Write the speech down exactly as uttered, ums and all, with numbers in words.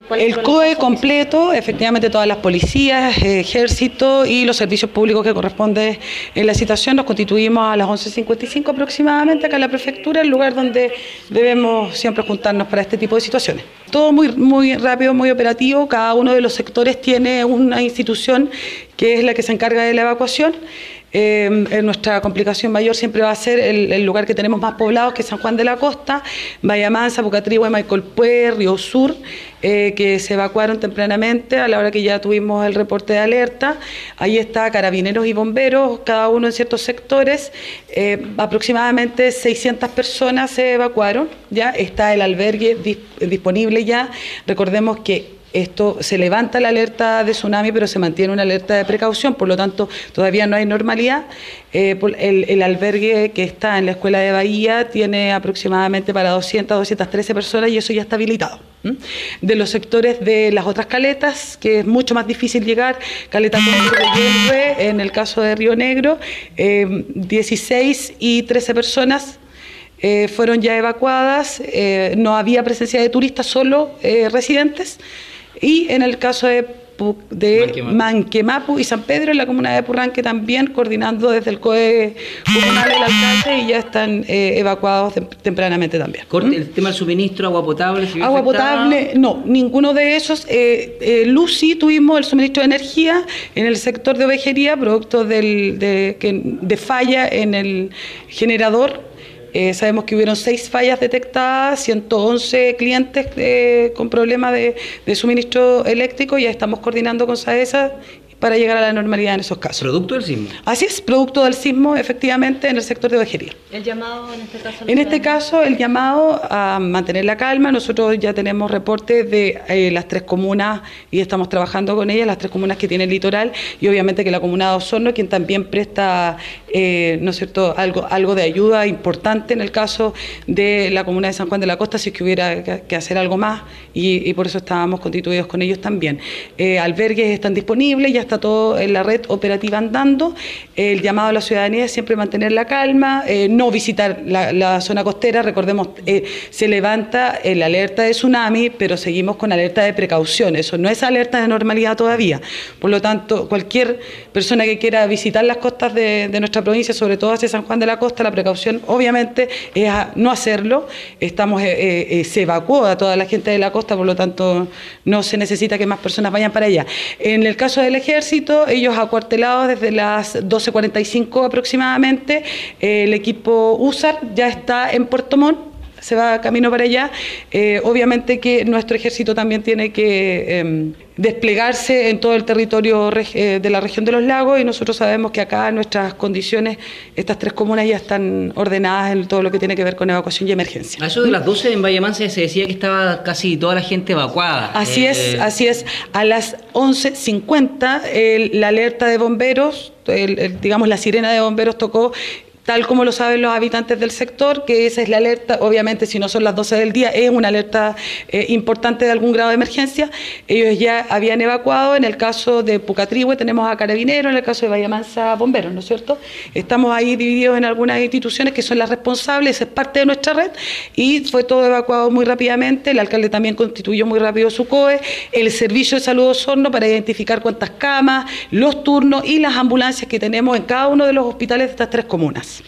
El COE completo, efectivamente todas las policías, ejército y los servicios públicos que corresponden en la situación. Nos constituimos a las once cincuenta y cinco aproximadamente acá en la prefectura, el lugar donde debemos siempre juntarnos para este tipo de situaciones. Todo muy, muy rápido, muy operativo, cada uno de los sectores tiene una institución que es la que se encarga de la evacuación. Eh, nuestra complicación mayor siempre va a ser el, el lugar que tenemos más poblados, que es San Juan de la Costa, Bahía Mansa, Pucatrihue, Maicolpué, Río Sur, eh, que se evacuaron tempranamente a la hora que ya tuvimos el reporte de alerta. Ahí está carabineros y bomberos, cada uno en ciertos sectores. Eh, aproximadamente seiscientas personas se evacuaron, ya está el albergue dis disponible ya. Recordemos que esto se levanta la alerta de tsunami, pero se mantiene una alerta de precaución, por lo tanto todavía no hay normalidad. Eh, el, el albergue que está en la escuela de Bahía tiene aproximadamente para doscientas, doscientas trece personas y eso ya está habilitado. ¿Mm? De los sectores de las otras caletas, que es mucho más difícil llegar, Caleta Conce, en el caso de Río Negro, eh, dieciséis y trece personas eh, fueron ya evacuadas, eh, no había presencia de turistas, solo eh, residentes. Y en el caso de, de Manquemapu. Manquemapu y San Pedro, en la comuna de Purranque también, coordinando desde el COE comunal del alcalde, y ya están eh, evacuados de, tempranamente también. Corte, ¿el tema del suministro, agua potable? Si agua potable, no, ninguno de esos. Eh, eh, luz sí tuvimos el suministro de energía en el sector de ovejería, producto del, de, que, de falla en el generador. Eh, sabemos que hubieron seis fallas detectadas, ciento once clientes eh, con problemas de, de suministro eléctrico. Ya estamos coordinando con SAESA para llegar a la normalidad en esos casos. ¿Producto del sismo? Así es, producto del sismo, efectivamente, en el sector de ovejería. ¿El llamado en este caso? En este caso, el llamado a mantener la calma. Nosotros ya tenemos reportes de eh, las tres comunas y estamos trabajando con ellas, las tres comunas que tienen litoral, y obviamente que la comuna de Osorno, quien también presta, eh, ¿no es cierto?, algo, algo de ayuda importante en el caso de la comuna de San Juan de la Costa, si es que hubiera que, que hacer algo más, y, y por eso estábamos constituidos con ellos también. Eh, albergues están disponibles, ya está todo en la red operativa andando. El llamado a la ciudadanía es siempre mantener la calma, eh, no visitar la, la zona costera. Recordemos, eh, se levanta la alerta de tsunami, pero seguimos con alerta de precaución. Eso no es alerta de normalidad todavía. Por lo tanto, cualquier persona que quiera visitar las costas de, de nuestra provincia, sobre todo hacia San Juan de la Costa, la precaución obviamente es a no hacerlo. Estamos, eh, eh, se evacuó a toda la gente de la costa, por lo tanto no se necesita que más personas vayan para allá. En el caso del ejército, ellos acuartelados desde las doce cuarenta y cinco aproximadamente, eh, el equipo U S A R ya está en Puerto Montt, se va camino para allá. Eh, obviamente que nuestro ejército también tiene que eh, desplegarse en todo el territorio eh, de la región de los lagos, y nosotros sabemos que acá en nuestras condiciones estas tres comunas ya están ordenadas en todo lo que tiene que ver con evacuación y emergencia. A eso de las doce en Bahía Mansa se decía que estaba casi toda la gente evacuada. Así eh, es, así es. A las once cincuenta la alerta de bomberos, el, el, digamos la sirena de bomberos tocó, tal como lo saben los habitantes del sector, que esa es la alerta. Obviamente si no son las doce del día, es una alerta eh, importante de algún grado de emergencia. Ellos ya habían evacuado. En el caso de Pucatrihue tenemos a Carabineros, en el caso de Bahía Mansa, bomberos, ¿no es cierto? Estamos ahí divididos en algunas instituciones que son las responsables, es parte de nuestra red, y fue todo evacuado muy rápidamente. El alcalde también constituyó muy rápido su COE, el Servicio de Salud Osorno, para identificar cuántas camas, los turnos y las ambulancias que tenemos en cada uno de los hospitales de estas tres comunas.